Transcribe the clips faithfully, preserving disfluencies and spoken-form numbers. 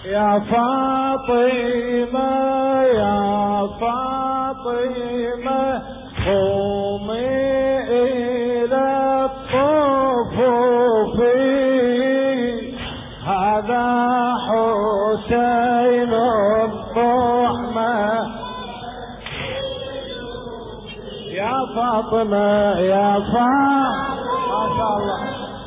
يا فاطمة يا فاطمة قومي إلى الصفوف هذا حسين الطعمة يا فاطمة يا فاطمة ما شاء الله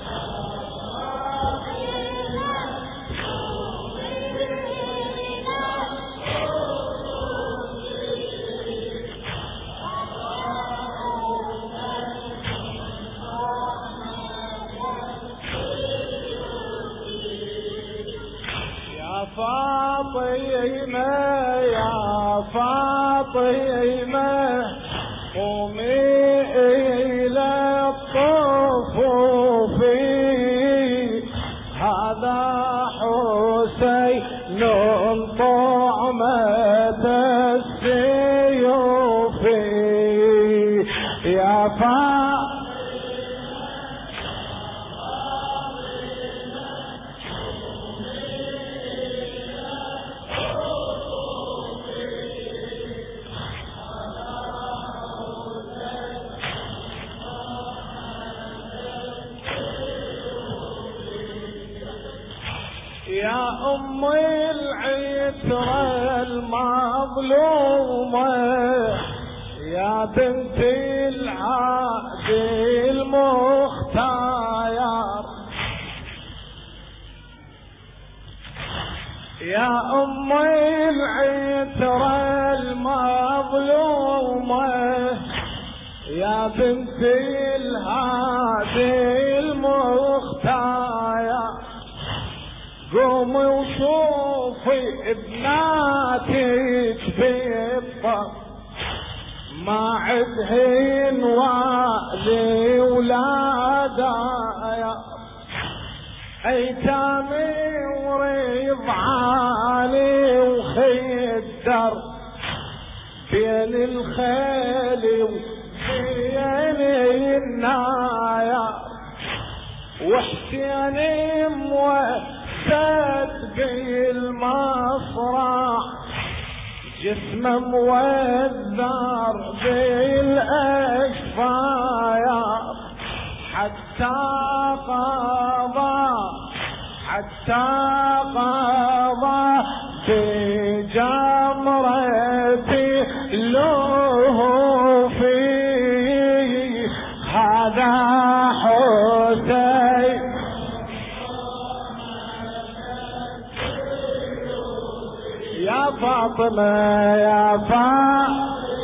فاطمة يا فاطمة قومي إلى الصفوف هذا حسين طعمة السيوف يا فاطمة يا أم العترة المظلومة يا بنت العادل المختار يا أم العترة المظلومة يا بنت الهادي المختار قومي وشوفي ابناتك بالضبط ما عدهن والي ولادا ايتامي ورضعاني وخدر بين الخيل وبين النايا وحسيني موسد بالمصرع جسمه موذر بالاشفايا حتى قضى حتى قضى بجمرتي له في هذا حسين يا فاطمة يا فاطمة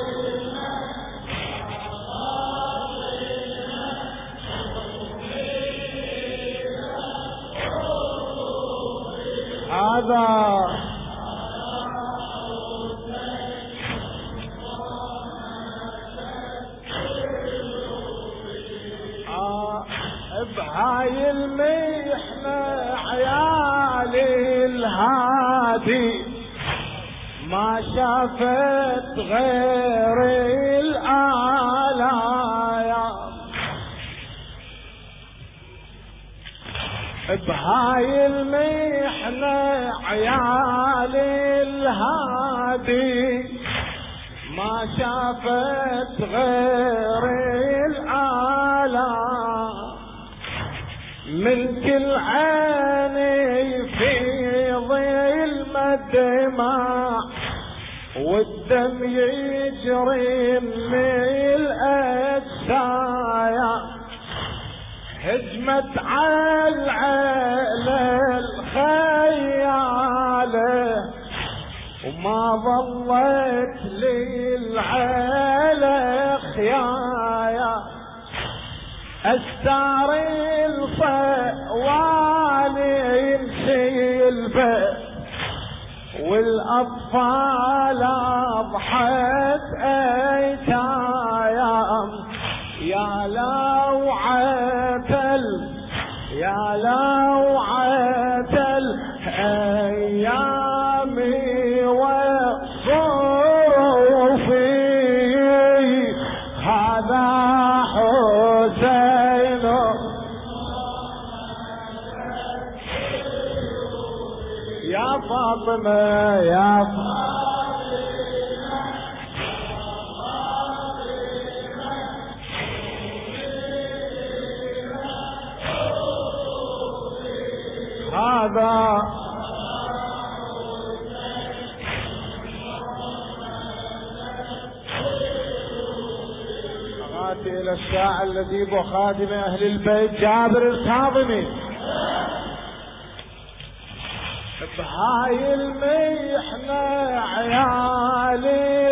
هذا آه بهاي المحنة عيالي الهادي ما شافت غير الآلايا بهاي المحنة عيالي الهادي ما شافت غير الآلاء من كل عيني في ظلم الدماء والدم يجري من الأجسايا هجمت على العيلة الخيالة وما ظلت للعيلة خيايا استار الصوان يمشي البيت والاطفال اضحت ايتايا يا لوعة يا لوعة الايام والصروفي هذا حسين يا فاطمة يا فاطمة هذا أغادي إلى الشاعر الذي خادم أهل البيت جابر الكاظمي بهاي المحنة عيال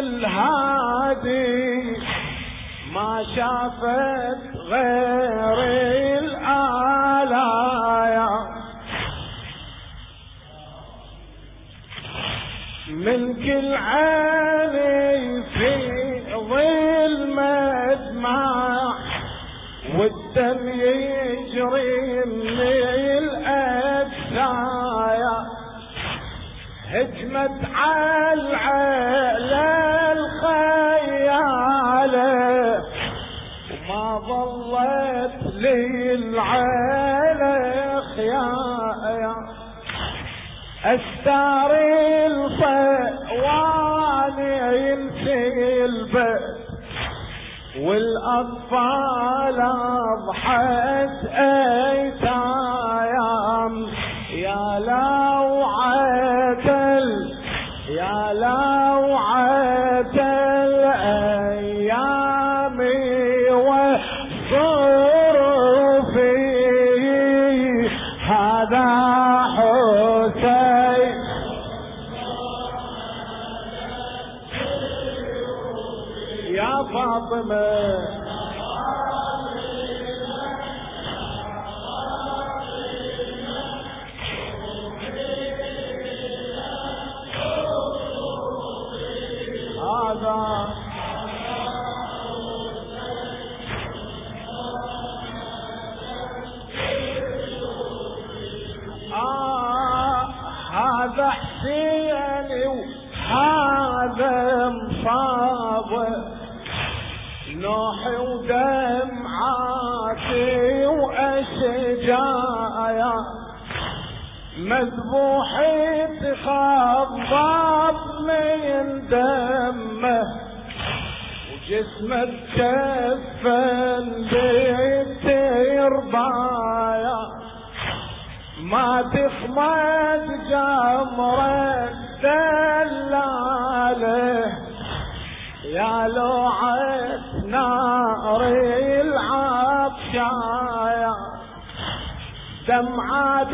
الهادي ما شافت غير الآلايا من كل عيني في ظلمة دماع والدم يجري من الأجسايا هجمت على العيلة الخيالة وما ظلت للعيلة خيايا استاري الصواني ينسي البيت والاطفال اضحت ايتام يا لو عدل يا لو عدل ايامي وصرفي هذا حسين يا فاطمة هذا آه هذا حسيني وهذا مصابه نوحي ودمعاتي واشجايا مذبوحي تخضب من دمه وجسمه تكفن بالتربايا ما تخمد جمرة دلاله يا لوعة نار العطشايا دمعات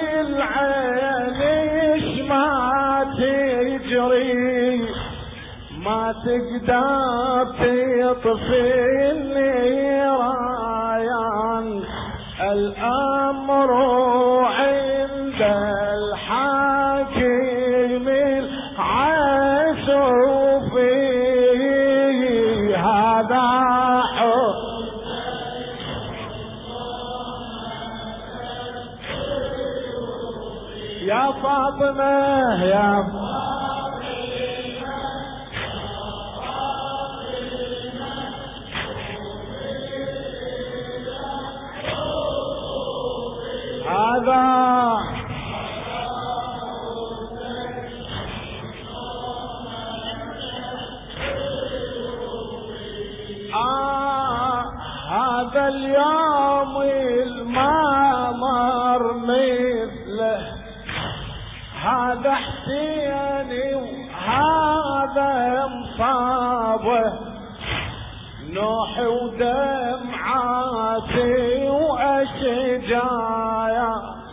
العين ما تجري ما تقدر تطفي النيران الأمر عند الحاكم العسوفي هذا يا فاطمة يا هذا آه هذا اليوم المامر مثله هذا حسيني وهذا مصابه نوحي ودمعاتي واشجايا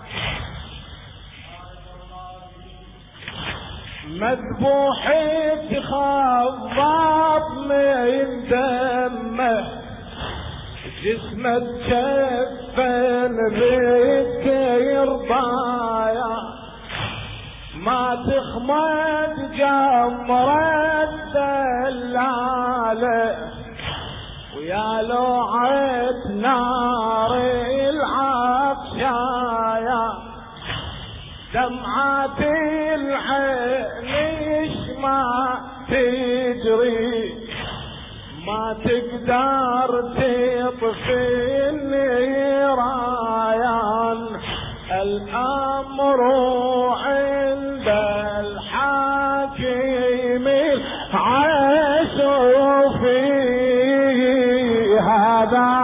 مذبوحي تخضب من دمه جسمه تكفن بالتربايا ما تخمد جمرة دلاله ويا لوعة نار العطشايا دمعات العين ما تجري ما تقدر تطفي النيران الأمر عند هذا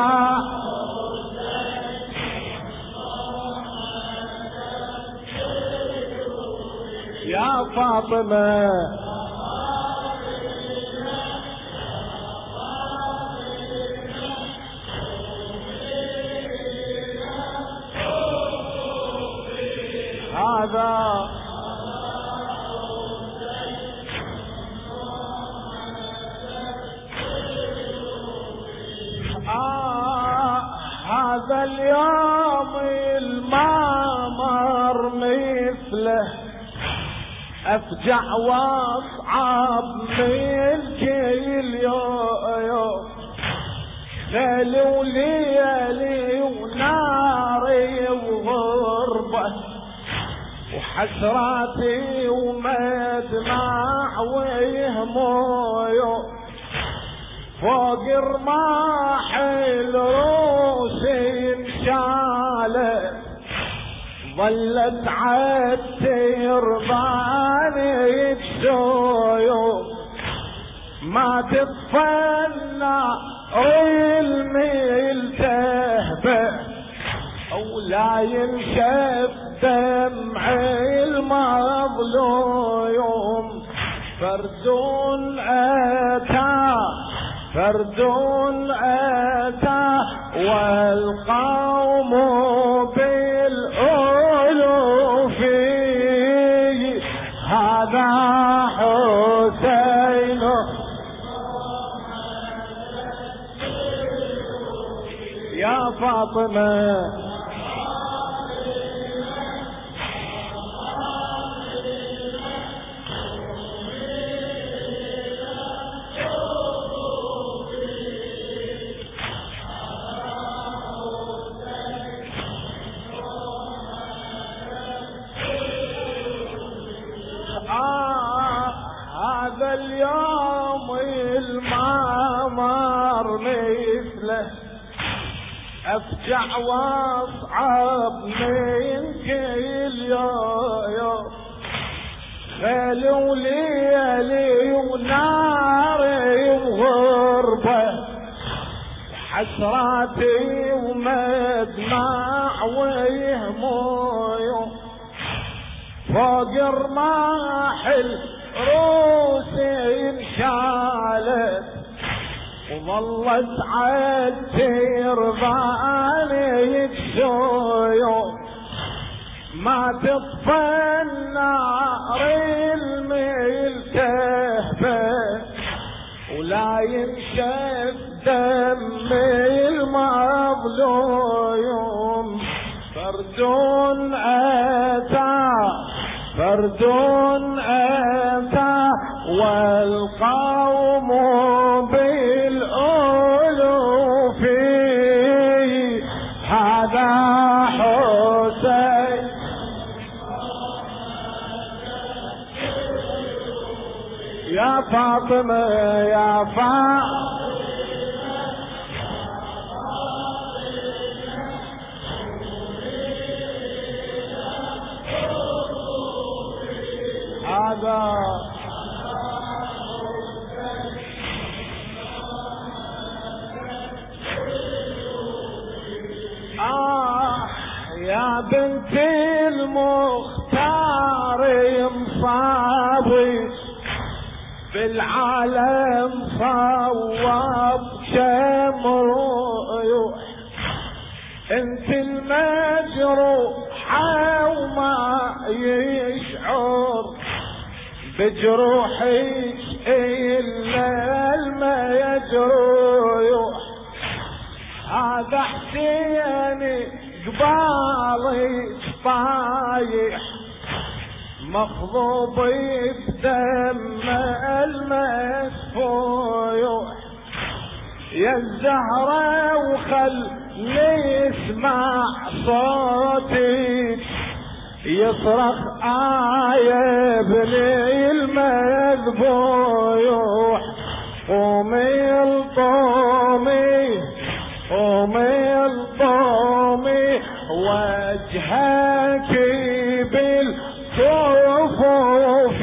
يا فاطمة هذا آه هذا اليوم المامر مثله أفجع وأصعب من كل يوم ليلي وليلي وناري وغربة وحسراتي ومدمع وهموم فوق رماح الروسي انشالت ظلت عالتير باني بسيوم ما تطفلنا الميل تهبه او لا ينشف دمعي المظلوم فردون اتى فردون اتى والقوم بالألوف هذا حسين يا فاطمة هذا اليوم المامر مثله أفجع وأصعب من كل يوم خيل وليلي وناري وغربة حسراتي ومدمع وهموم فوق رماح الروسي انشالت وظلت عالتير باني بسيوم ما تطفى النار الميل تهبه ولا ينشف دمي المظلوم فردون أتى فردون أتى والقوم بالألوف هذا حسين يا فاطمة يا فاطمة هذا آه يا بنت المختار مصابي بالعالم صواب شمروح انت المجروحة وما يشعر بجروحك إلا المجروح هذا حسيني قبالك طايح مخضوب بدم المسفوح يا الزهرة وخلني يسمع صوتك يصرخ آية ابني المذبوح قومي الطومي قومي الطومي وجهك بالكفوف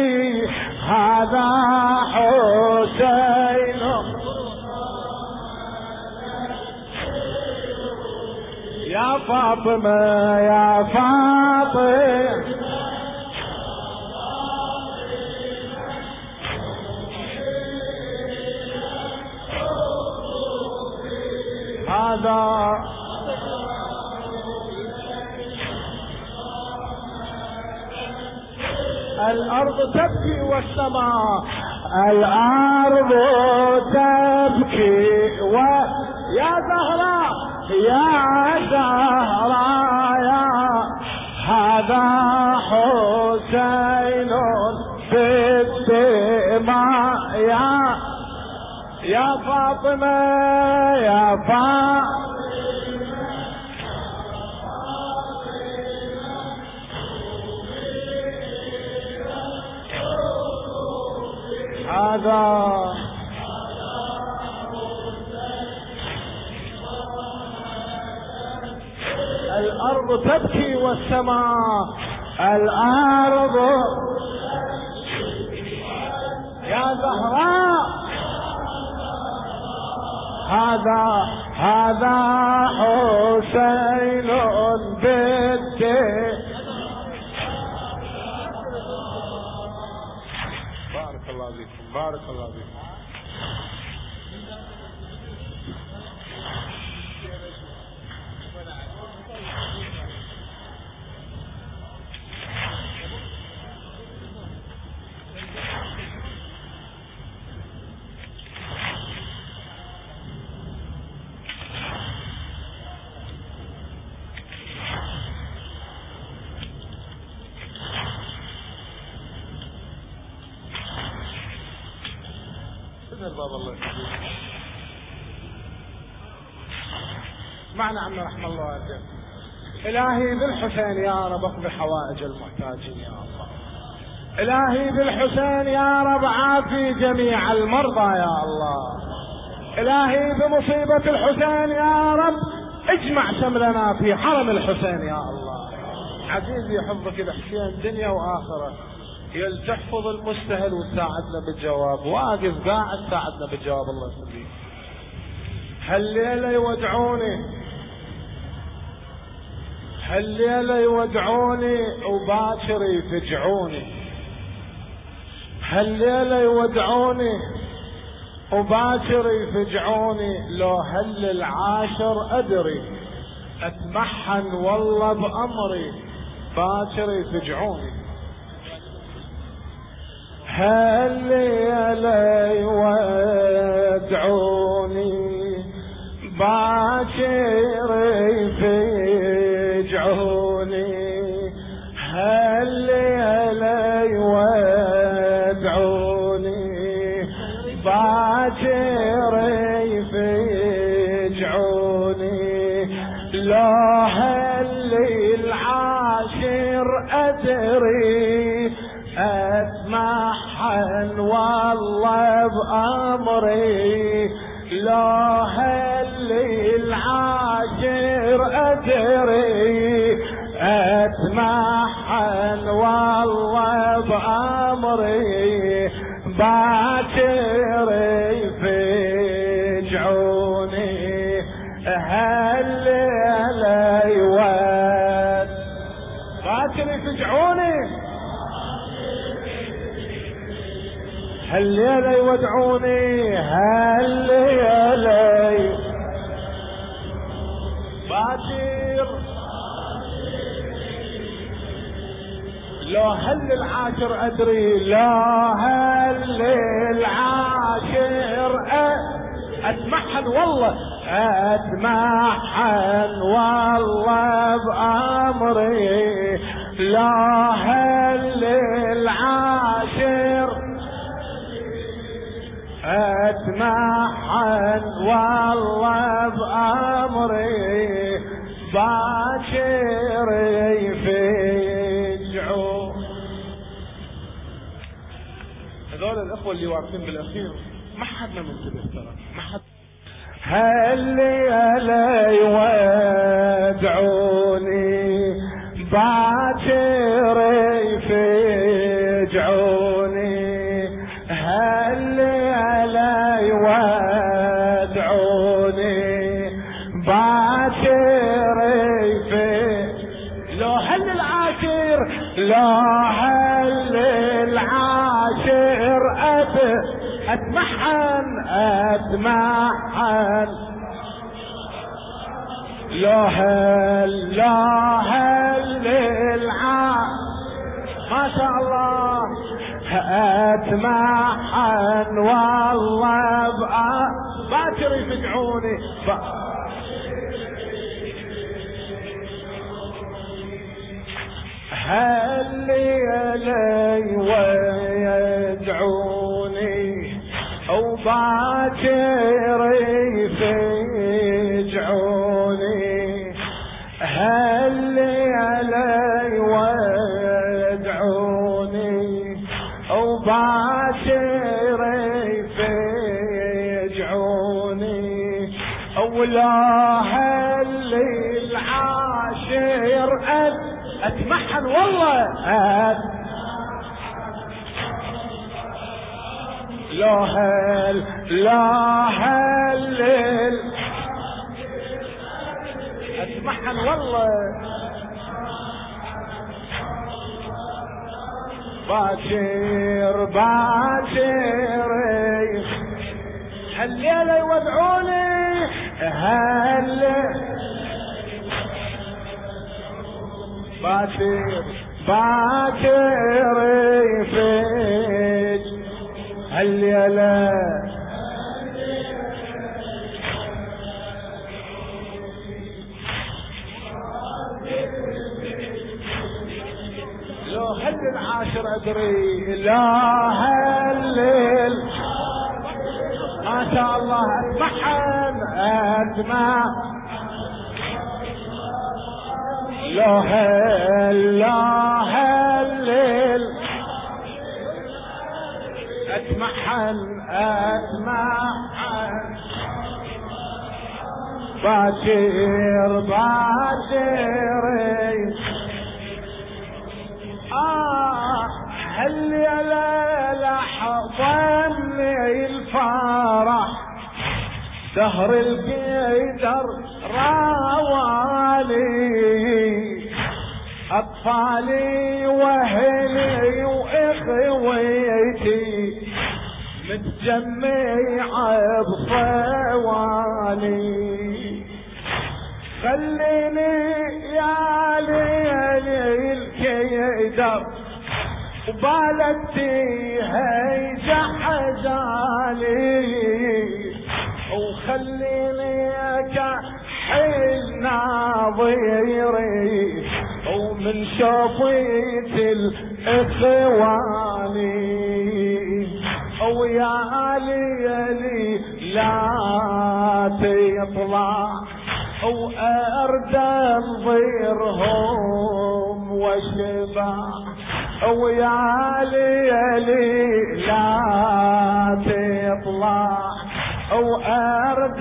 هذا حسين يا فاطمة يا فاطمة هذا الأرض تبكي والسماء الأرض تبكي و يا زهراء يا زهراء يا هذا حسين في الدماء يا يا فاطمة يا فاطمة هذا الأرض تبكي والسماء الأرض يا زهراء هذا هذا حسين بالدين بارك الله فيكم بارك الله فيكم. الباب الله يخليك. اسمعنا عمي رحم الله والديك. الهي بالحسين يا رب اقضي حوائج المحتاجين يا الله. الهي بالحسين يا رب عافي جميع المرضى يا الله. الهي بمصيبة الحسين يا رب اجمع شملنا في حرم الحسين يا الله. عزيزي حفظك الحسين دنيا واخره. يل تحفظ المستهل وتساعدنا بالجواب. واقف قاعد ساعدنا بالجواب الله يخليك. هالليلة يودعوني هالليلة يودعوني وباكر يفجعوني. هالليلة يودعوني وباكر يفجعوني. لو هل العاشر ادري اتمحن والله بامري باكر يفجعوني. هالليلة يودعوني باكر يفجعوني. هالليلة يودعوني باكر يفجعوني. لو هاللي العاشر أدري أتمحن والله بأمري. لو هاللي العاشر أدري أتمحن والله بأمري باكر يفجعوني. هالليلة يود باكر يفجعوني. هالليلة يودعوني. هالليلة باكر لو هل العاشر ادري. لو هل العاشر اتمحن والله اتمحن والله بأمري. لو هل العاشر اتمحن والله بأمري باكر يفجعوا. هذول الاخوة اللي واقفين بالاخير ما حدنا منتبه ترى ما حد. هالليلة يودعوني باكر يفجعوني. هالليلة يودعوني باكر لا هل العاشر أد أتمحن أتمحن لا هل لا هل العاشر ما شاء الله أتمحن والله بقى باكر يفجعوني هل لي ويدعوني او باكر يفجعوني هل لي ويدعوني او باكر يفجعوني او لا هل العاشر أد اتمحن والله أت لا هل لا هل اتمحن والله باكر باكر هالليلة يودعوني هل باكر باكر يفيد هالليلة لو هل العاشر ادري لا هل ما شاء الله اتمحن اتمح لا هل لا هل اتمحن اتمحن باكر باكر آه هل يا لحظة الفرح دهر القدر راوالي أطفالي وأهلي وإخوتي متجمعة بصوالي خليني يا ليلي الكيدر وبالتي هيجا حزالي وخليني كحل ناظري ومن شوفيت الاخواني ويا ليلي لا تطلع وارد انظرهم واشبع ويا ليلي لا تطلع وارد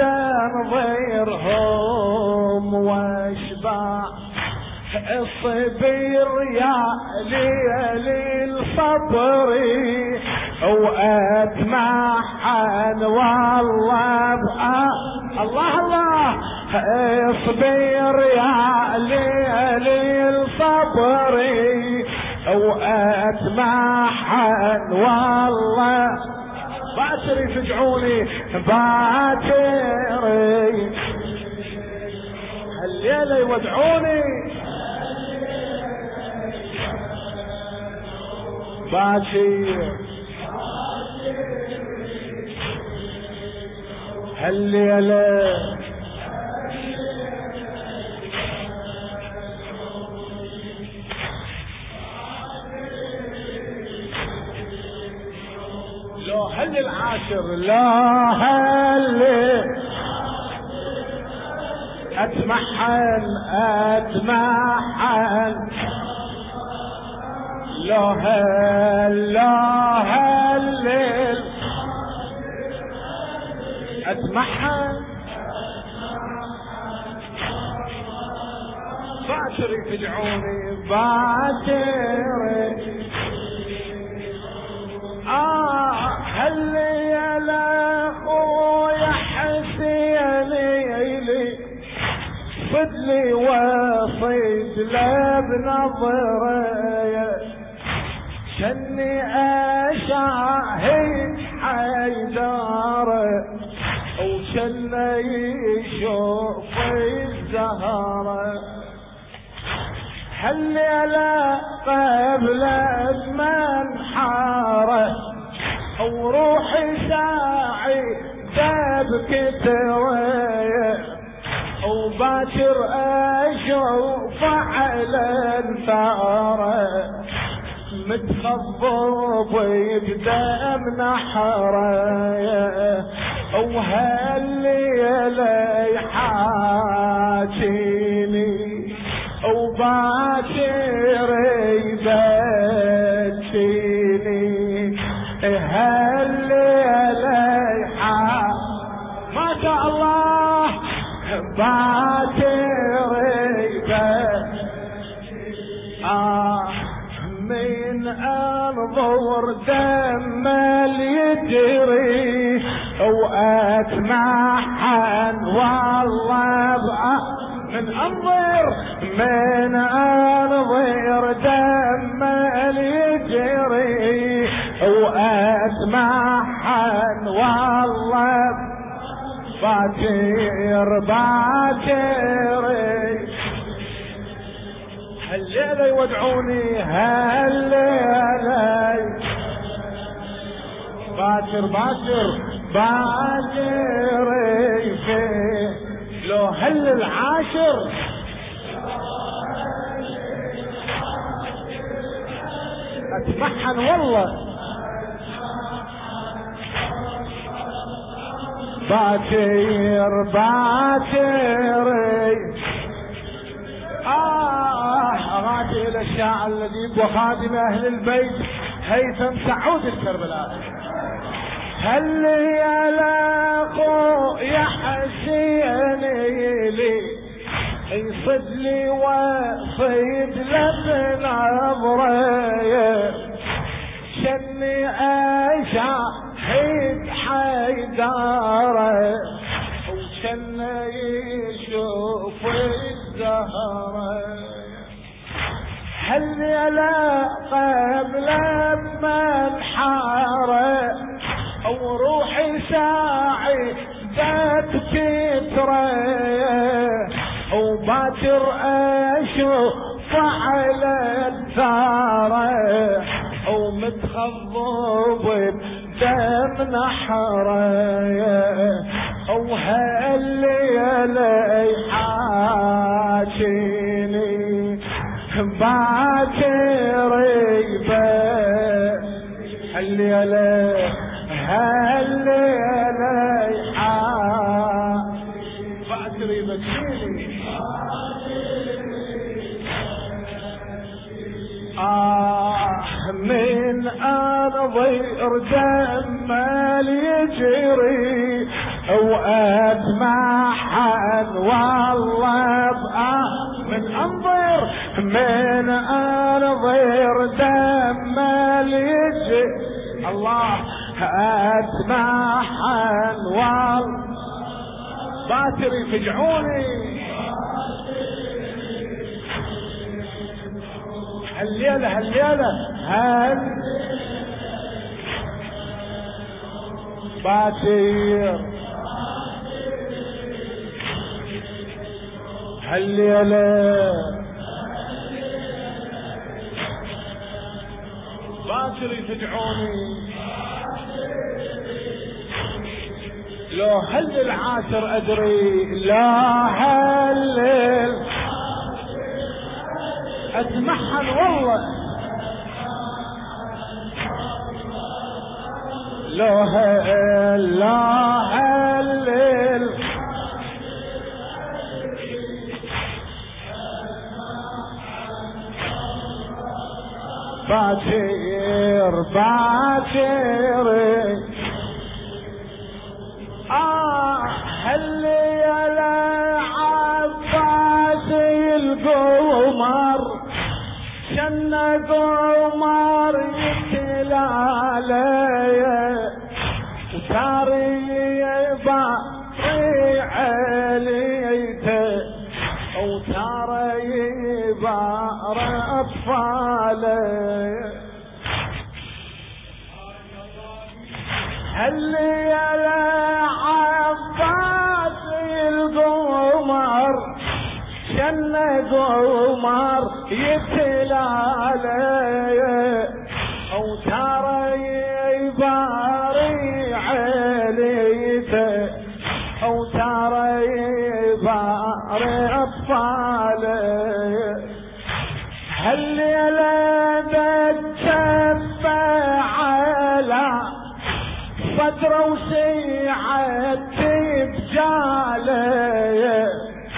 انظرهم واشبع الصبر يا ليلي الصبري واتمحن والله بقى الله الله اصبر يا ليلي الصبري واتمحن والله باكر يفجعوني باكر هالليلة يودعوني باكر هالليلة لو هل العاشر لا هل اتمحن اتمحن لا هل لا هل اتمحن باكر يفجعوني باكر آه هل يا لا خويا حسيني لي ينصد لي وصيد له بنظري شني اشاهد حيدر وشني يشوف الزهره هالليلة قبل المنحارة وروحي ساعي تبكي تويه وباكر اشوف على الثارة متخضب بدم نحره وهالليلة يحاكيني وباكر يبكيني هالليلة يحاكيني ما شاء الله باكر يبكيني آه من انظر دم يجري واتمحن والله بقى من انظر من انظر دم يجري واتمحن والله باكر باكر هالليلة يودعوني هالليلة باكر باكر باكر في لو هل العاشر اتمحن والله باكر باكر آه أغادي إلى الشاعر الذي وخادم أهل البيت هيثم سعود الكربلائي هل يلاقوا يحسيني لي يصد لي وصيد لبن نظري شني أشاهد حيداري وشني يشوف الزهرة هل يلا قبل منحارة او روحي ساعي ذات كترة وباكر اشوف على الثارة ومتخضب دم نحره وهالليلة يحاكيني باكر يبكي هالليلة هالليلة يحاكيني باكر يبكيني آه من انظر دم يجري واتمحن والله بقى من انظر من انظر دم يجري الله اتمحن والله باكر يفجعوني هالليلة هالليلة هال باكر هالليلة باكر يفجعوني لو هل العاشر ادري لا هل اتمحن والله لو هل لا هل باكر باكر آه هل يا عباسي القمر شن قمر يتلالي وتاري باطي عليته يبار أطفاله هالليلة عباس القمر شن قمر يتلالي او ترى يباري عليته او ترى يباري اطفاله هالليلة بتشفع على صدره وسيعتي بجاله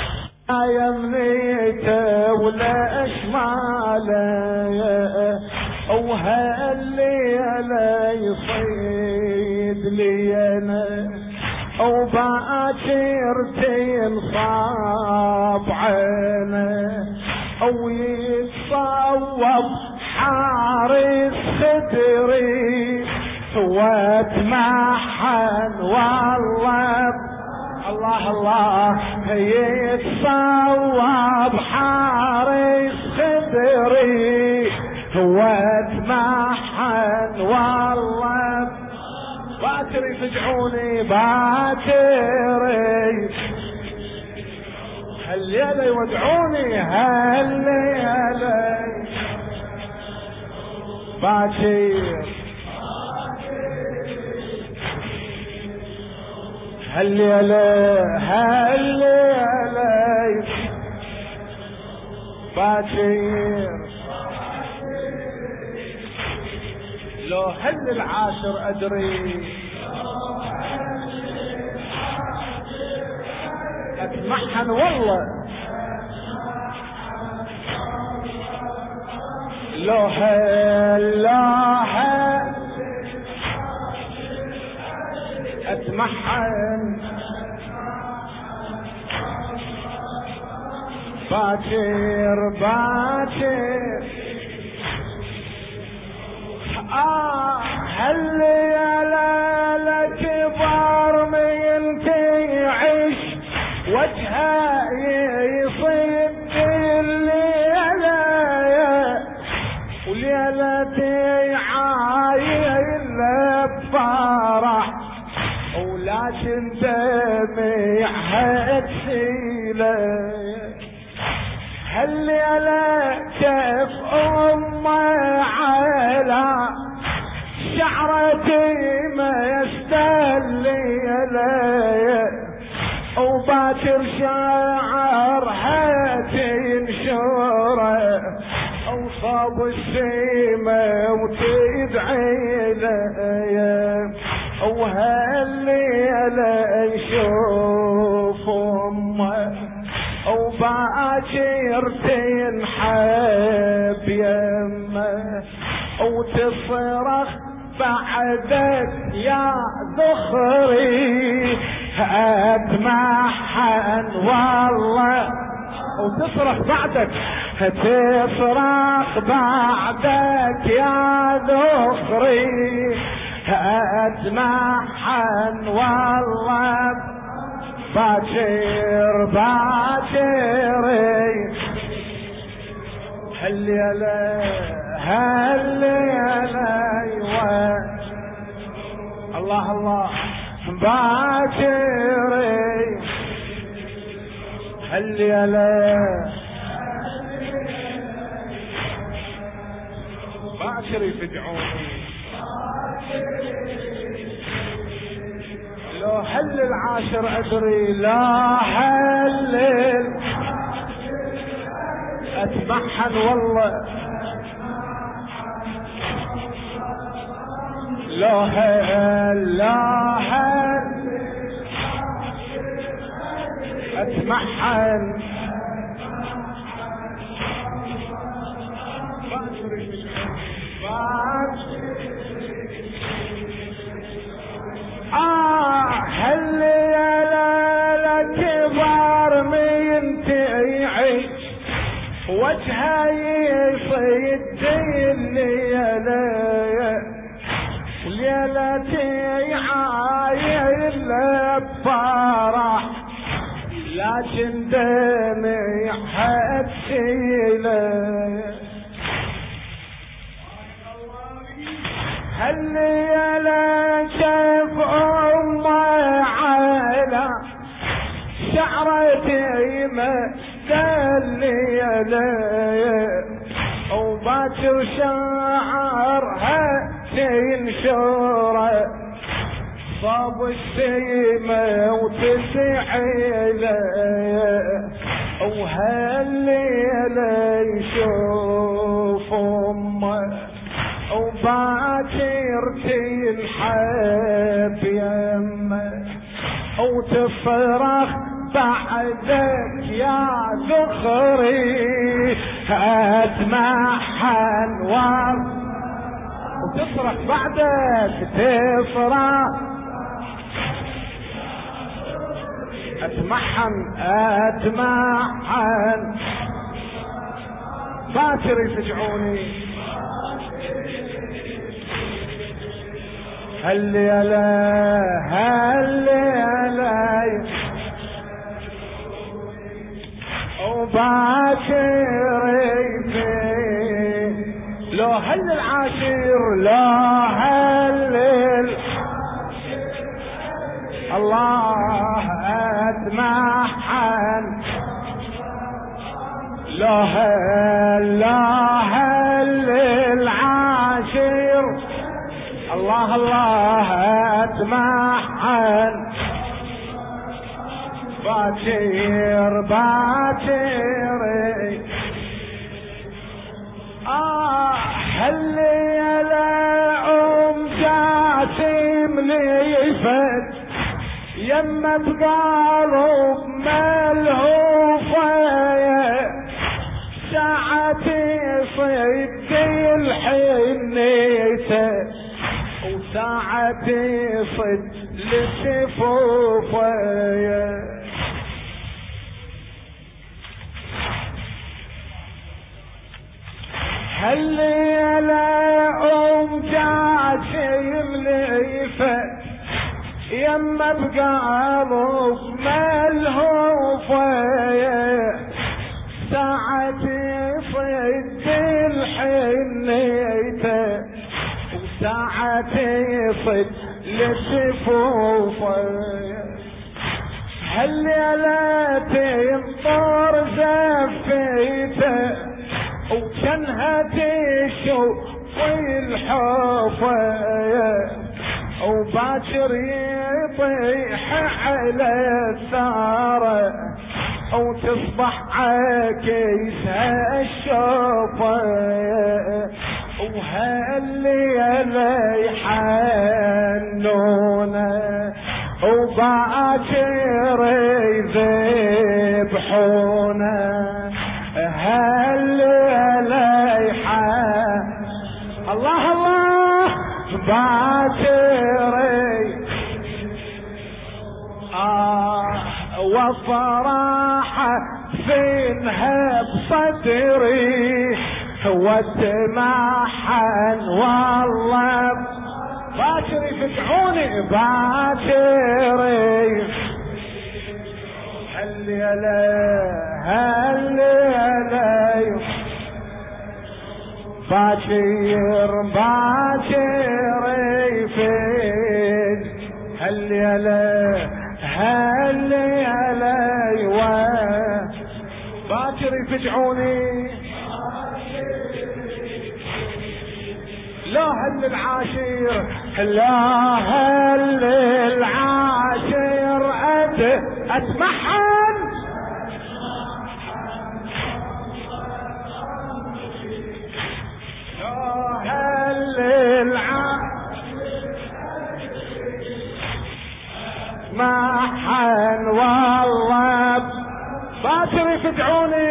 يمنيته ولا شماله وهالليلة يصيد لي انا وباكر تنصاب عينه او يتصوب حارس صدري واتمحن والله الله الله يتصوب حارس صدري واتمحن والله باكر يفجعوني باكر هالليلة يودعوني هالليلة باكر هالليلة هالليلة باكر لو هل العاشر أدري أتمحن والله لو هل لا هل أتمحن باكر باكر آه هالليلة لكبار من تعيش وجهها يصيد الليلة وليلتي عايل بفرح ولكن دمعها تسيله هالليلة كيف أمي على شعرتي ما يستلي وباكر شعرها تنشره وصاب السيمة وتدعي له وهالليلة نشوف أمه وباكر تنحب يمه وتصرخ بعدك يا ذخري اتمحن والله وتصرخ بعدك تصرخ بعدك يا ذخري اتمحن والله باكر باكري هالليلة هالليلة الله الله باكري هالليلة باكر يفجعوني لو هل العاشر ادري لا هل اتمحن والله لو هل لا هل اتمحن آه هالليلة لكبار من تعيش وجهها يصيد الليلة ليلتي عايل بفرح لكن دمعها تسيله هالليلة شاف أمه على شعرتي مستليلة وباكر شعرها تنشره صاب السيمة وتسعيله وهالليلة يشوف أمه وباكر تنحب يمه وتفرح بعدك يا ذخري اتمحن ور وتصرخ بعدك تفرح اتمحن اتمحن باكر يفجعوني هالليلة هالليلة وباكر يفي لو هل العاشر لو هل الله اتمحن لو هل لو هل العاشر الله الله اتمحن باكر باكر آه هالليلة أم جاسم ليفت يما بقالب ملهوفة ساعتي صد الحنيته وساعتي صد لشفوفه هالليلة أم جاسم ليفت يما بقالب ملهوفة ساعتي صد الحنيته وساعتي صد لشفوفه هالليلة تنطر زفيته وكانها تشوف الحوفة وباكر يطيح على الثارة وتصبح عكيسها الشوفة وهالليلة يحنونه وباكر يذبحونه هالليلة يحن الله الله باكري آه وفرحة فينها بصدري واتمحن والله باكري فتحوني باكري هالليلة هالليلة باكر باكر يفيد هالليلة هالليلة باكر يفجعوني لا هل العاشر لا هل العاشر أت أتمحن محن والله باكر يفجعوني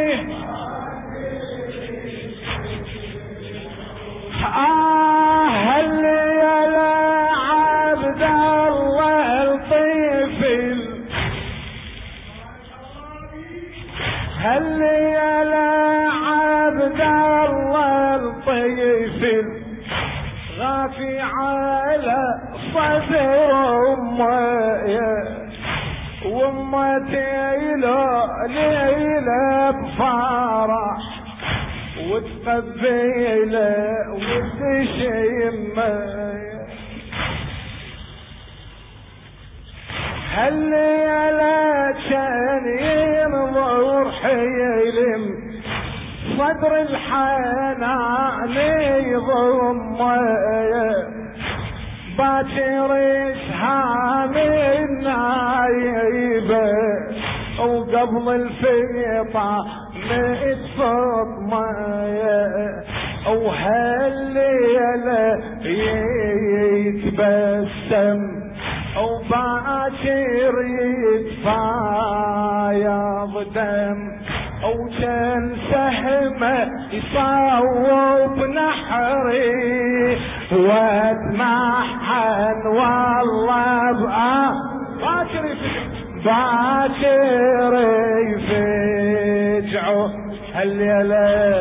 آه هالليلة عبد الله الطفل هالليلة عبد الله الطفل غافي على صدر أمه ضمتي له ليلة بفرح وتقبيله وتشمه هالليلة كان ينظر حيلم صدر الحنان يضمه باكر اسهام النايبه وقبل الفيطة متفطمه وهالليلة يتبسم وباكر يتفايض دم وكان سهمه يصوب نحري واتمحن والله بقى باكر باكر يفجعه هالليلة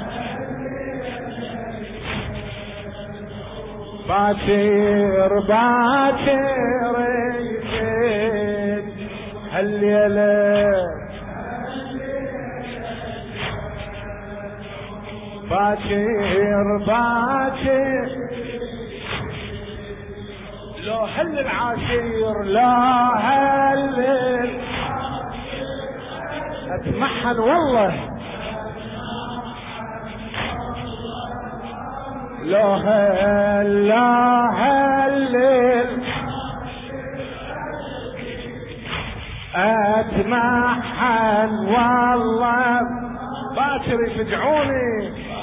باكر باكر يفجع هالليلة باكر باكر لو هل العاشير لا هل اتمحن والله لو هل لا هل اتمحن والله باكر يفجعوني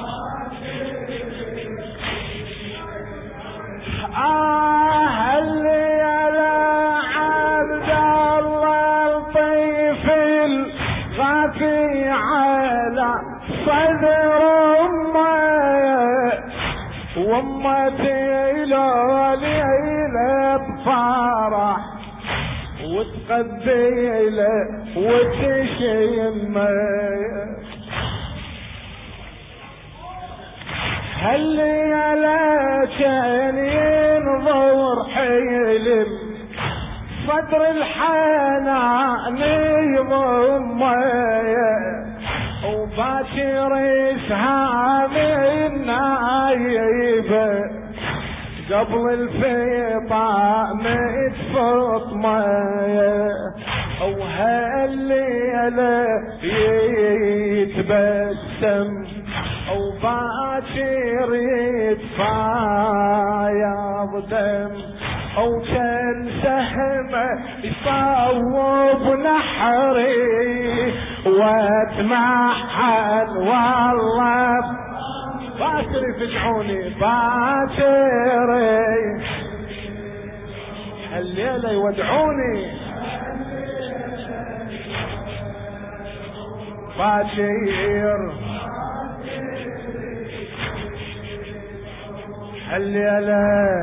آه اللي على عبد الله الطيف الغافي على صدر أمه وامتي له ليلة بفرح وتقبيله وتشمه هالليلة كان ينظر حيلم صدر الحنان يضمه وباكر اسهام النايبه قبل الفيطة متفطمه وهالليلة يتبسم وباكر يتفايض دم وكان سهمه يصوب نحري واتمحن والله باكر يفجعوني باكر هالليلة يودعوني باكر هالليلة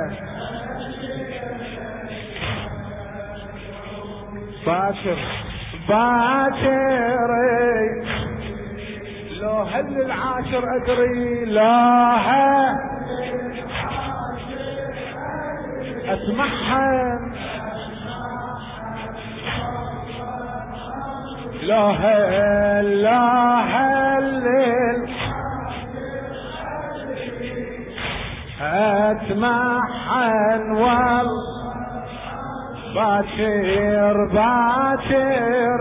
باكر باكر لو هل العاشر ادري لا اتمحن لا هل لا هل اتمحن والله باكر باكر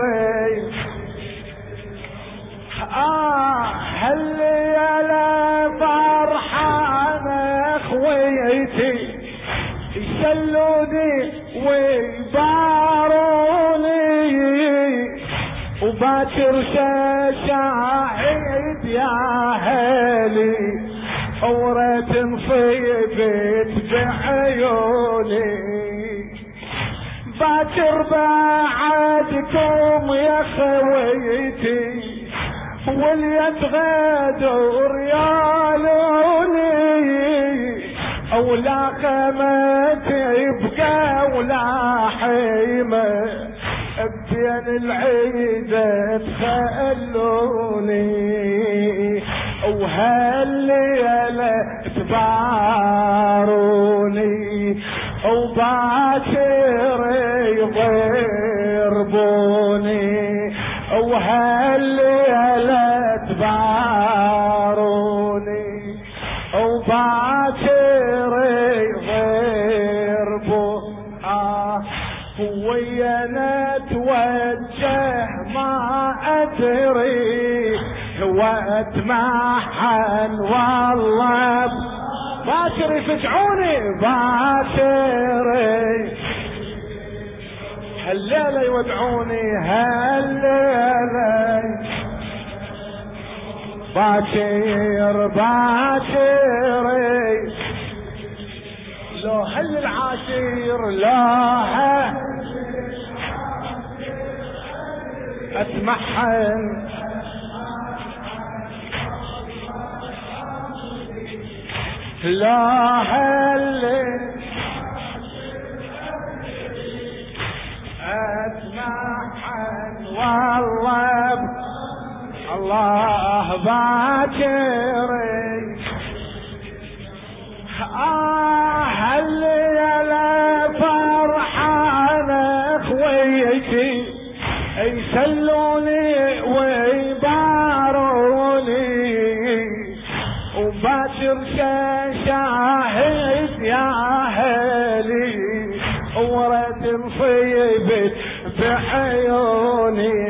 آه هالليلة فرحان اخويتي يسلوني ويباروني وباكر شاهد يا هالي وريت نصيبت بعيوني باكر بعدكم يا خويتي واليد غدر يالوني اولا قامت يبقى ولا حيمه بين العيدة تخلوني وهالليلة تباروني وباكر يضربوني وهالليلة تباروني وباكر يضربوا آه ويانا توجه ما أدري واتمحن والله باكر يفجعوني باكر هالليلة يودعوني هالليلة باكر باكر لو هل العاشير لا اتمحن لا هل اتمحن والله الله باكري آه هل يا فرحان اخويتي يسلوني ويباروني وباكر شاهد يا اهلي ورد مصيبت بعيوني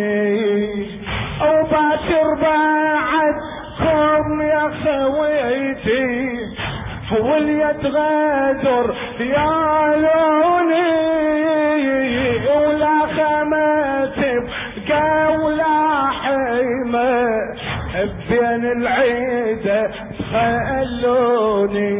وباكر بعدكم يا خويتي واليد غدر يا لوني ولا خمت بقى ولا حيمة بين العيدة تخلوني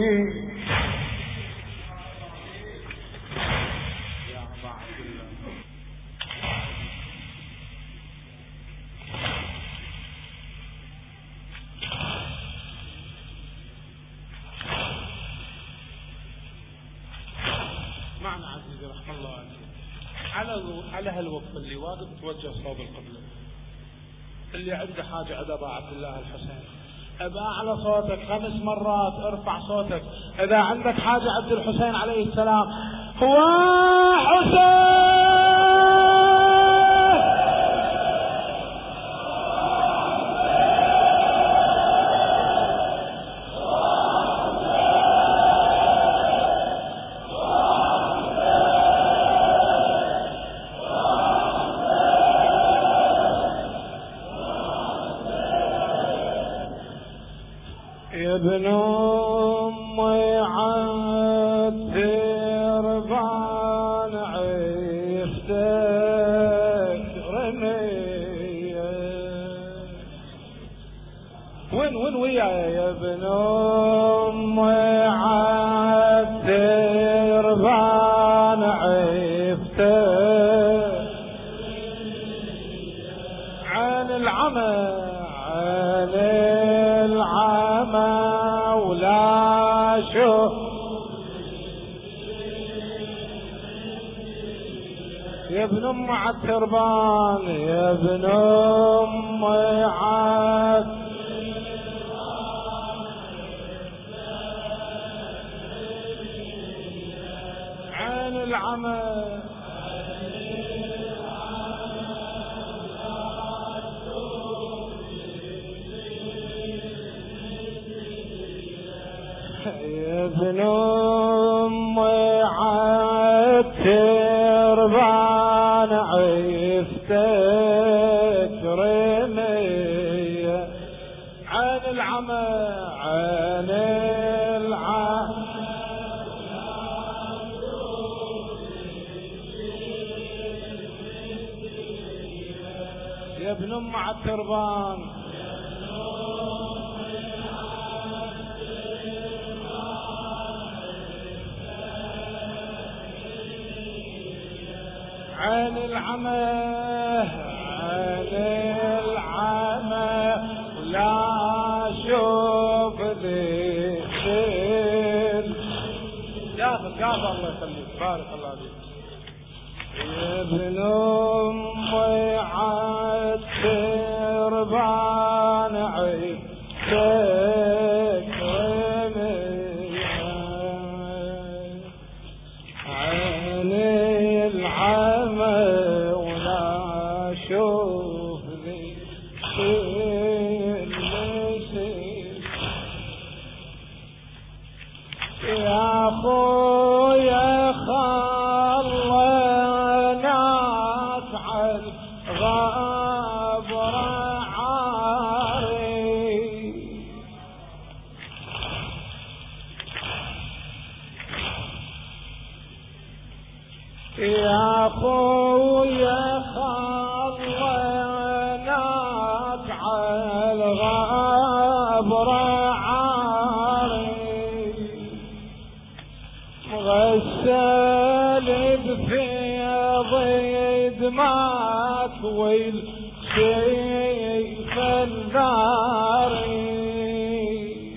معنا عزيزي رحمه الله عليه على على هالوقت اللي واقف توجه صوب القبلة، اللي عنده حاجة عند ابا عبد الله الحسين ابا اعلى صوتك خمس مرات ارفع صوتك اذا عندك حاجة عبد الحسين عليه السلام. هو حسين ابن امي عالتربان عفتك رمية وين وين وياي يا ابن امي عالتربان عفتك عن العمى عن العمى ولا شوف يا ابن ام عالتربان يا ابن ام عالتربان عن العمى يا ابن امي عالتربان عفتك رمية عن العمى عن العمى يا ابن ام عالتربان عن العمى عن العمى لا شوف لي خير قابل قابل الله يخليك بارك الله فيك. يا ابن امي عالتربان عفتك رمية عن العمى ولا شوف شوف لي يا خويا خليناك على الغبر عاري يا خويا خليناك على الغبر عاري غسل بفيض دماك والسيف الناري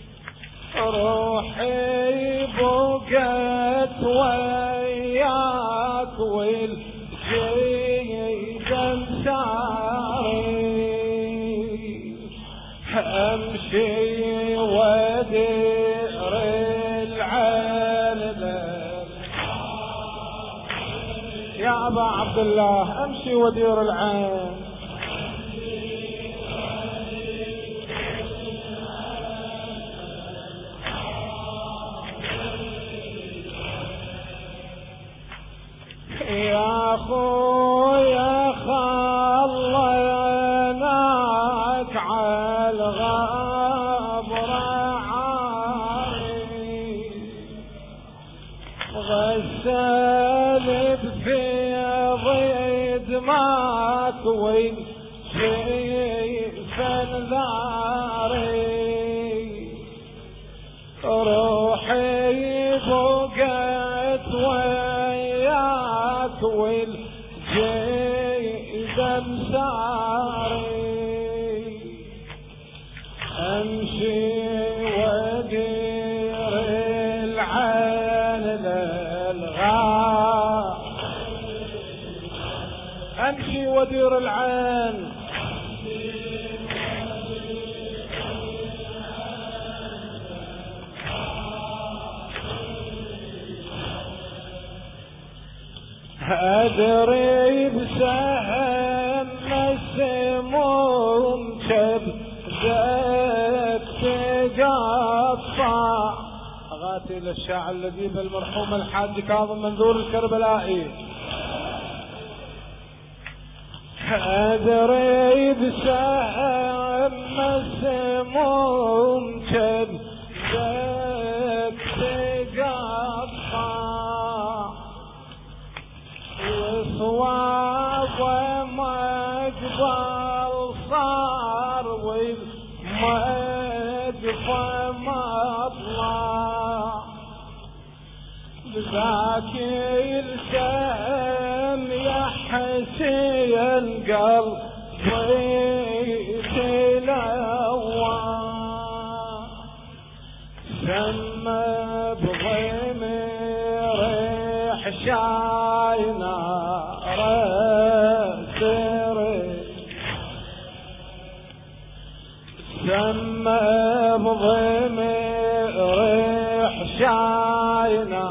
روحي بقت وياك والسيف مساري امشي ودير العين يا أبا عبد الله أمشي ودير العين يا خويا خليناك على الغبر عاري غسل بفيض دماك والسيف الناري روحي بقت وياك والجيد مساري امشي ودير العين للغار امشي ودير العين أدري بسهم السموم كبدك تقطع أغاتي للشاعر اللذيذ المرحوم الحاج كاظم منذور الكربلائي أدري بسهم السموم كبدك تقطع وصواب ومقبل صار والمقبل مطلع بذاك السهم يا حسين قلبي تلوى سمى بضمير حشاينا رسري سمى بضمير حشاينا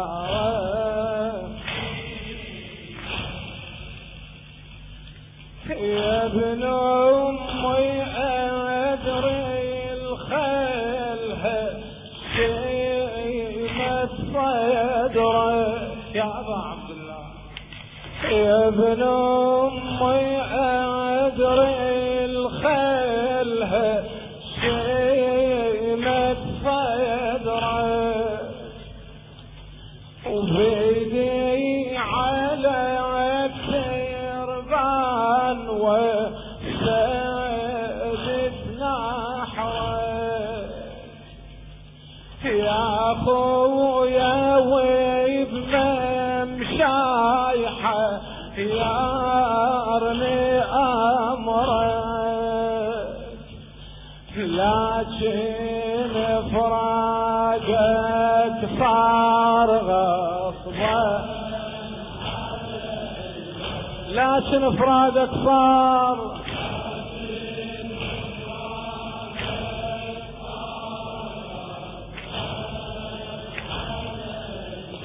يا ابن امي ادري الخيل شيمة صدره يا ابا عبد الله يا ابن امي ادري الخيل شيمة صدره وبيدي على التربان وسادتنا حوالي يا خويا وابن مشايحة يارني امرك لكن فراقك صار غصبا لكن فراقك صار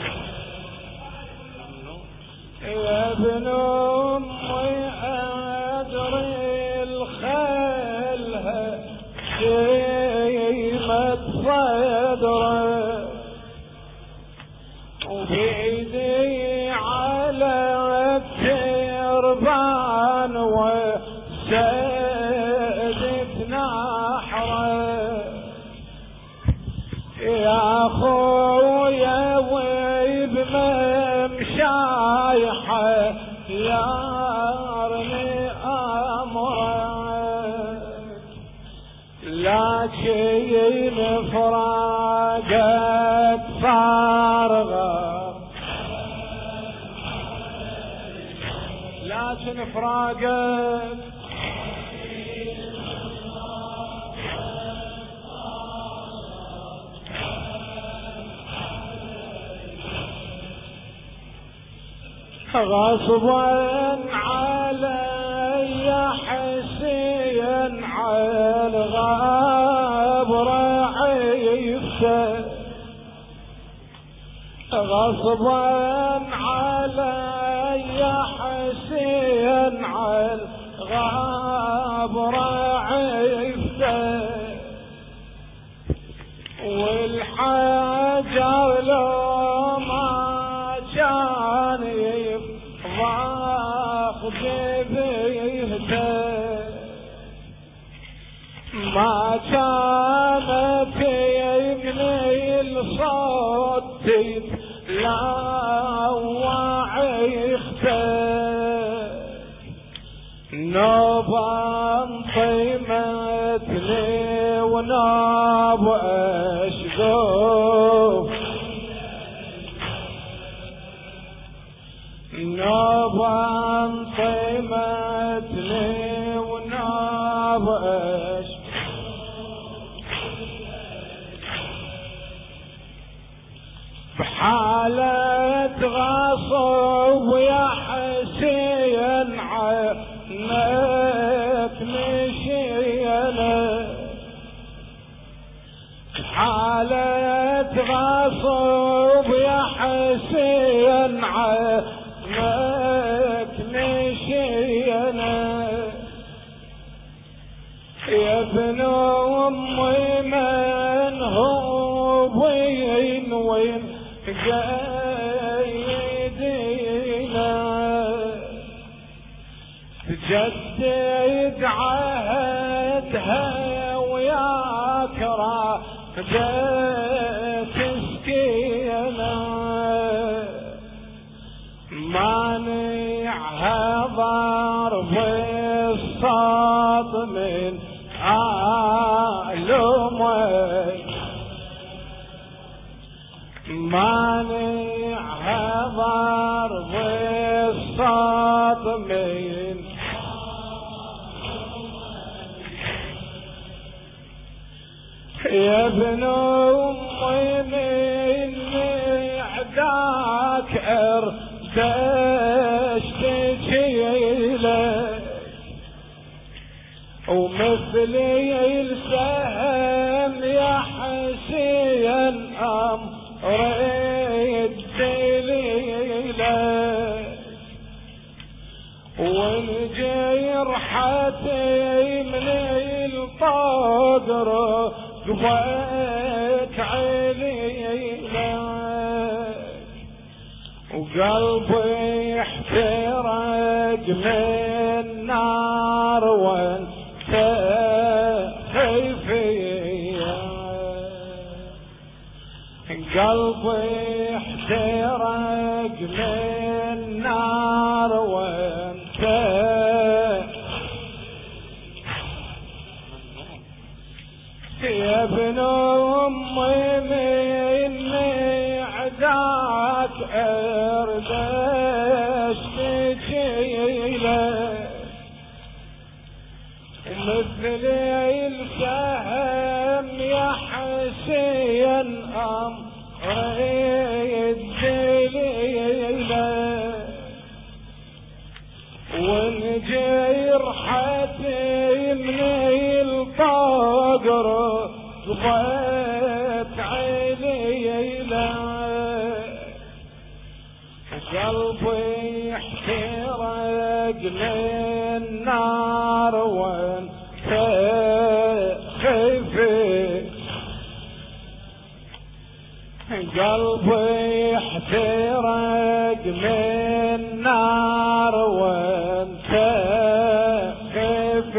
يا ابن امي زيدتنا حرك يا خويا وبممشايحه يارني امرك لكن فراقك فارغه لكن فراقك غصبا علي حسين على الغابر عيفته غصبا علي حسين على الغابر عيفته والحجر لو ما كان ضاق بيهده ما كانت يمني الصوت لا وعيخته نوبا طيمتني ونوب اشقوف نوبا طيمتني ونوب اشقوف بحالة غصب يا حسين عنك مشينا بحالة غصب يا حسين عنك مشينا يا ابن امي من هو وين وين جايدينا تجدد عهدها وياك راجع تسكينا مانعها ضرب الصوت من عالمك مانعها ضرب الصوت من يا ابن امي مني عداك اردش تشيلك ومثلي السهم يا حسين امري الدليلك والجرحتي من الطقر قبيت عينيك وقلبي احترق من نار وانت خيفية قلبي احترق من نار وانت يا ابن امي مني عداك اردش تشيلك مثلي السهم يا حسين امري الدليلك والجرحتي من الطقر قبيت عينيك وقلبي احترق من نار وانت خيفي قلبي احترق من نار وانت خيفي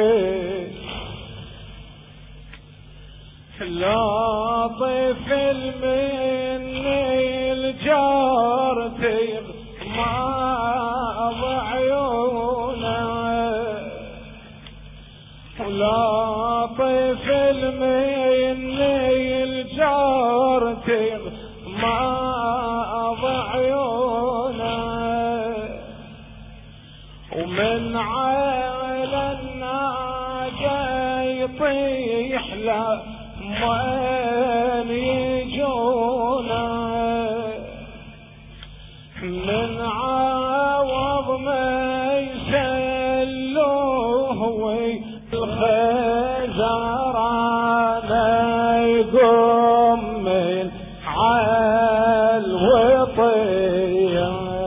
ولا طفل مني الجارتي ما ضعيونه ومن على الناقة يطيح له من يجونه من عوض ما يسلوه والخزرانة يقوم من عالوطية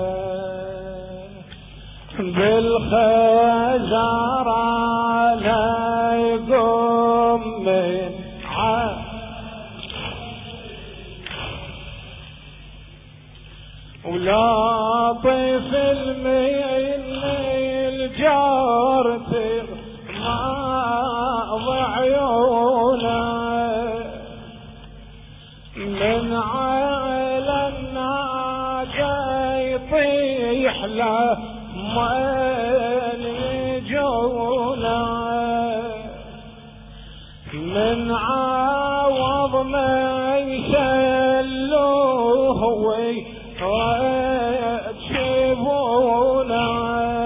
بالخزرانة يقوم من عال ولا طفل مني الجارتي ما ضعيونه من على الناقة يطيح له من يجونه من عوض ما يسلوه ويجيبونه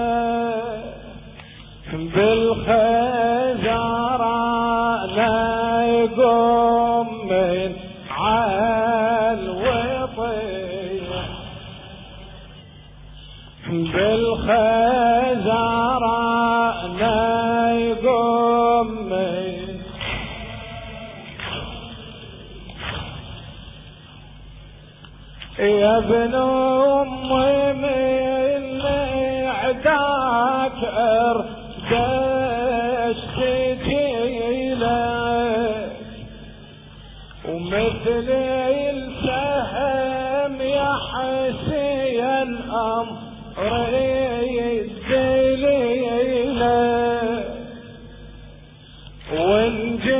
بالخزرانة يقوم من عالوطية بالخزرانة يقوم من يا ابن امي من عداك اردش تجيلك ومثل السهم يا حسين امري الدليلك وان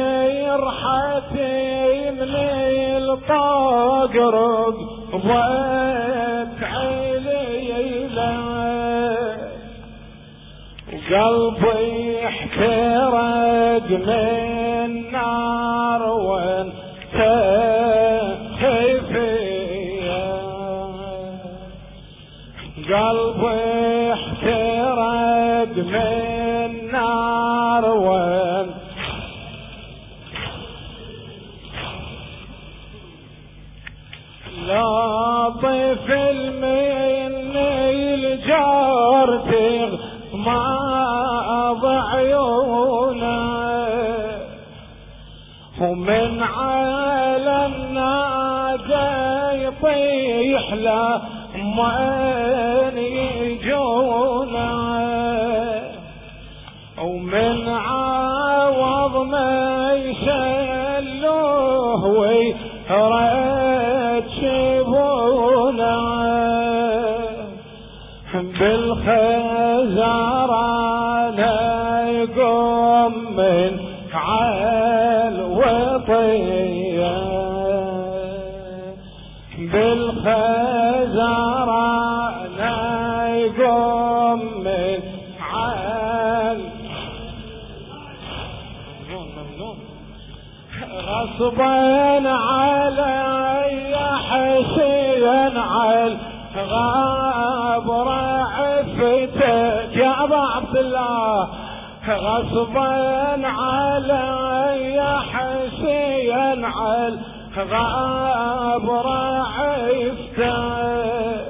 جرحتي من الطاقرق ضيت عليلك وقلبي احترق من نار وانت خفية قلبي احترق من نار وانت لا طفل مني الجارتي ما ضعيونه ومن على الناقة يطيح له من يجونه ومن عوض ما يشلوه ويرتشبونه بالخزرانة يقوم من عالوطية بالخزرانة يقوم من عال غصبا علي حسين عال غابر عفتك يا ابا عبد الله غصبا علي حسين عال غابر عفتك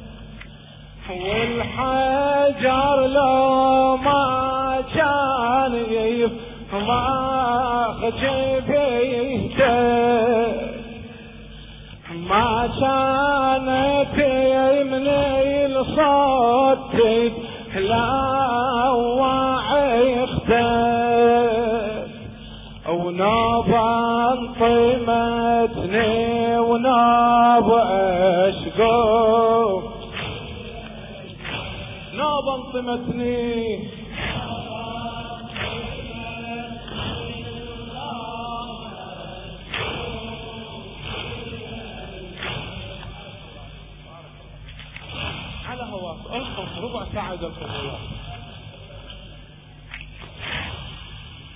والحجر لو ما كان يفضح جبيته ما كانت يمني الصوت لا وعختك وناب انطمتني وناب اشقوق ناب انطمتني على هواك ارقص ربع ساعة الفضيلة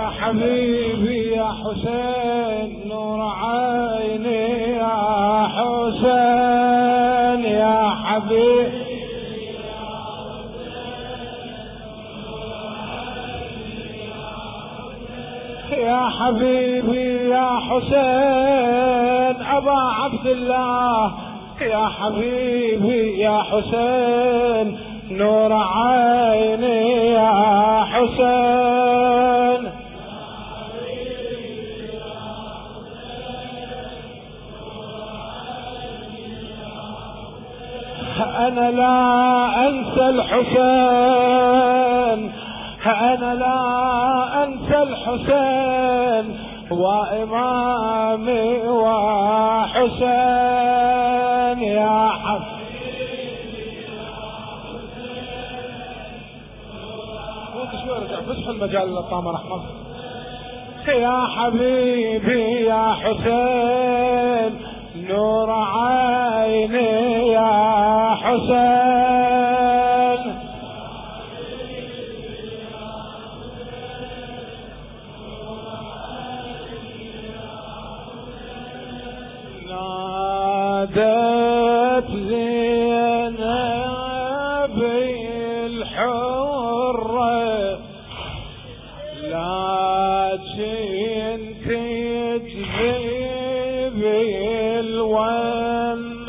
يا حبيبي يا حسين نور عيني يا حسين يا حبيبي يا حبيبي يا حسين أبا عبد الله يا حبيبي يا حسين نور عيني يا حسين أنا لا أنسى الحسين أنا لا أنسى الحسين وإمامي وحسين يا حبيبي شو ارجع فسح المجال للطامة رحمه يا حبيبي يا حسين نور عيني يا حسين نادت زينب الحرة لكن تجذب الون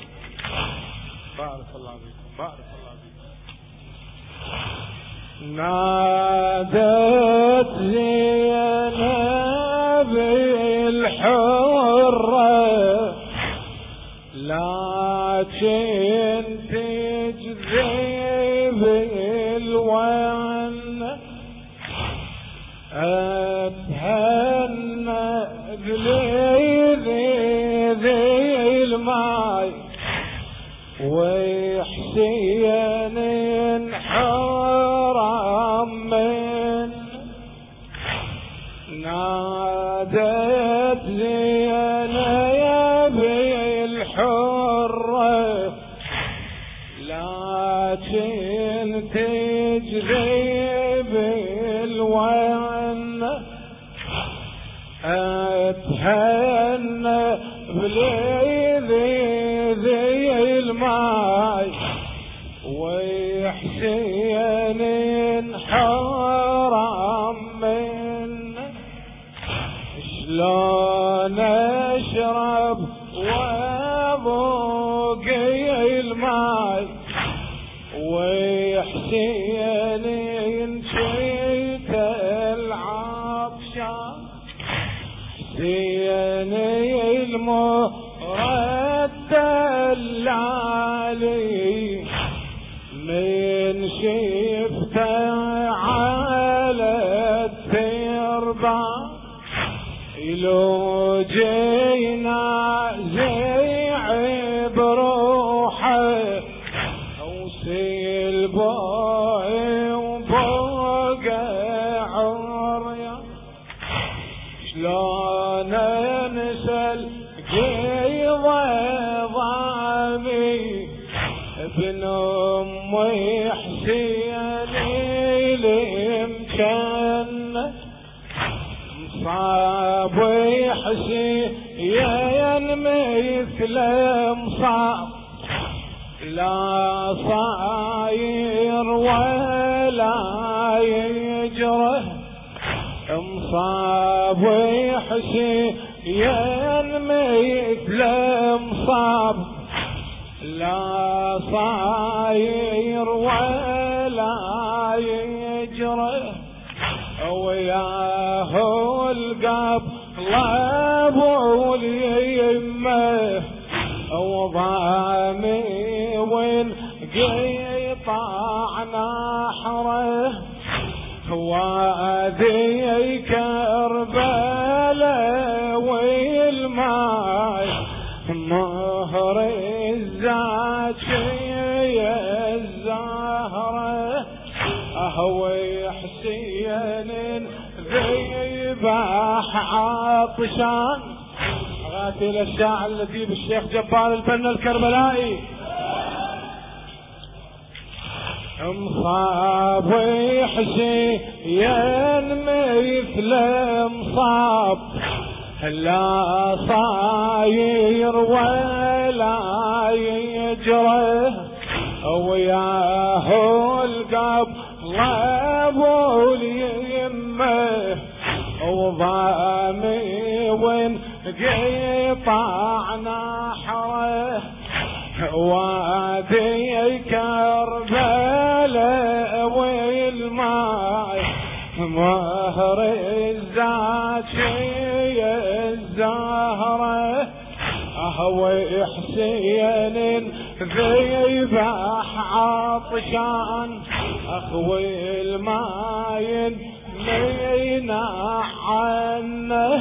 بارك الله بكم بارك الله بكم نادت زينب الحرة لكن تجذب الون أتهنى بليذي ذي الماي وحسين انحرم من نادت زينب الحرة لكن تجذب الون أتهنى بليذي ذي الماي وحسين انحرم من شلون اشرب وابوق الماي وحسين انشيت العطشان حسيني المرد اللالي من شفته على التربة لو جينا زيع بروحه اوصي البوي وبوقع عريا شلون انسى القيض ضامي ابن امي حسيني لمكان مصاب حسين مثل مصاب لا صاير ولا يجره مصاب حسين مثل مصاب لا صاير ولا يجره وياه القاب ابو اليمه وضامي وين قيطع نحره وادي كربلاء والماي مهر الزاكية الزهرة اهوي حسين ذيبح عطشان غاتل الشاعر الذي بالشيخ جبار البنا الكربلائي مصاب حسين مثل مصاب لا صاير ولا يجره وياه القبلب واليمه وضامي وانقطع نحره وادي كربلاء والماء مهر الزاكي الزهرة أهو حسين ذيبح عطشان أخوي الماين مينع عنه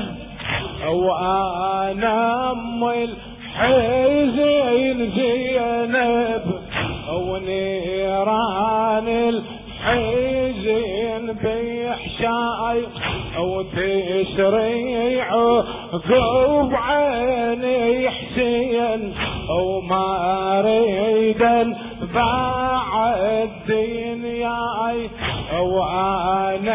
وأنا أم الحزين زينب ونيران الحزين بيحشاي وتسريع قوب عيني حسين وما اريدا بعد دنياي وانا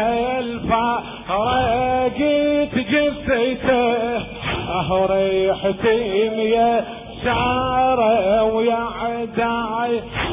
الفارقت جثته ريحتي يا سارة ويا عداي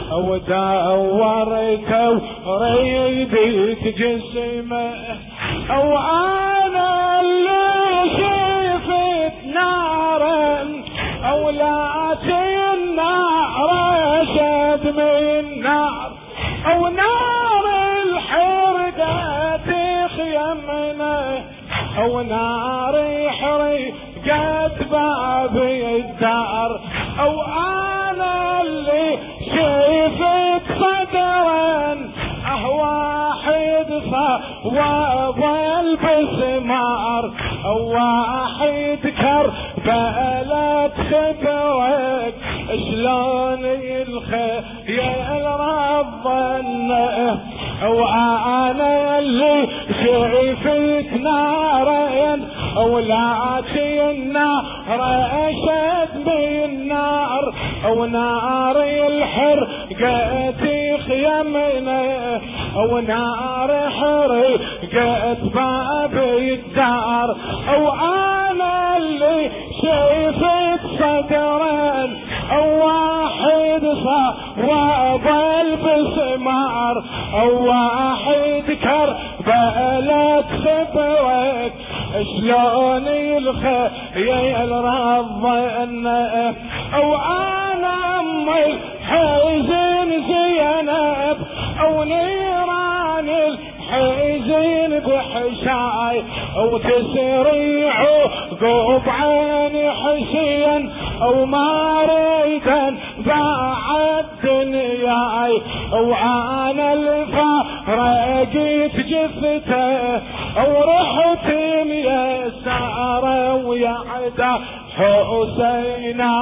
ودورت وريدي تجسمه وانا اللي شفت نارا اولاتي النار شد من نار او نار الحرقة تخيمنا او نار حرقت بابي الدار او انا اللي شفت صدرا اه واحد صواب البسمار او واحد كربلة خبرك شلون الخيال رضنا او انا اللي شفت نارين او لاتي النار اشد من النار او نار الحرقة خيمنا او نار حرقت بابي الدار او انا اللي شفت صدرا او واحد صواب البسمار او واحد كربلة خبرك شلون الخيال رضنا او انا ام الحزين زينب او نيران الحزين بحشاي او تسريع قوب عيني حسين او ما ريدا بعد دنياي او انا الفارقت جثته او رحتي يا سارة ويا عدا حسينا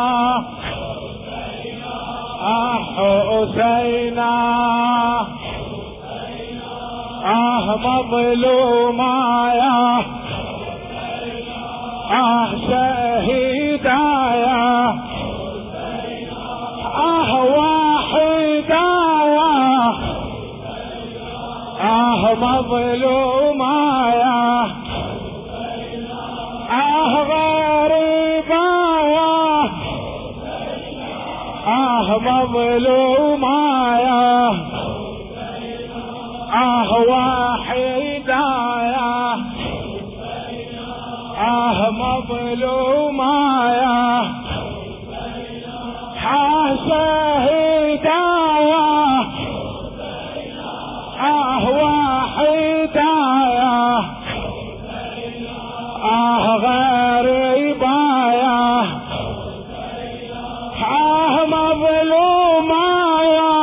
اه حسينا اه مظلوما يا اه شهيدا يا اه واحدا يا اه مظلوما يا اه غريبا يا اه مظلوما يا اه واحدا يا اه مظلوما يا اه شهيدا يا اه واحدا يا اه غريبا يا اه مظلوما يا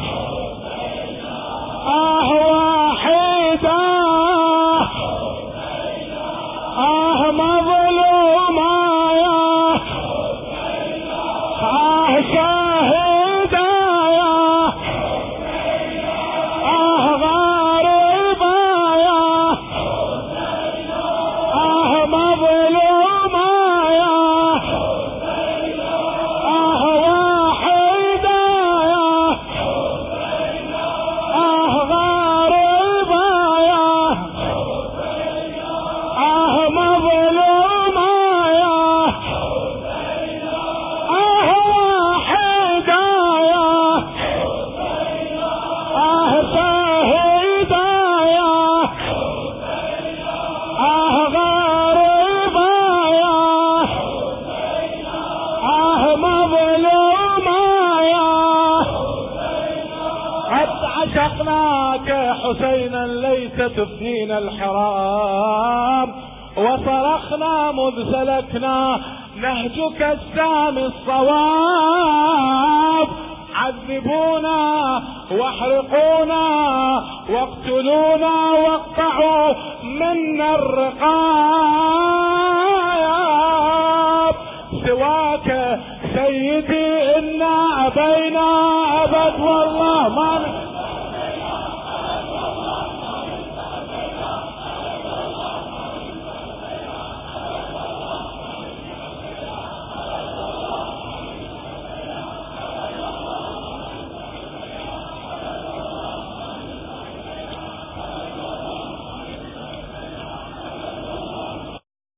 اه واحدا اه مظلوما يا حسينا ليس تفنينا الحرام، وصرخنا مذ سلكنا نهجك السامي الصواب. عذبونا واحرقونا واقتلونا واقطعوا منا الرقاب، سواك سيدي إنا أبينا أبد والله ما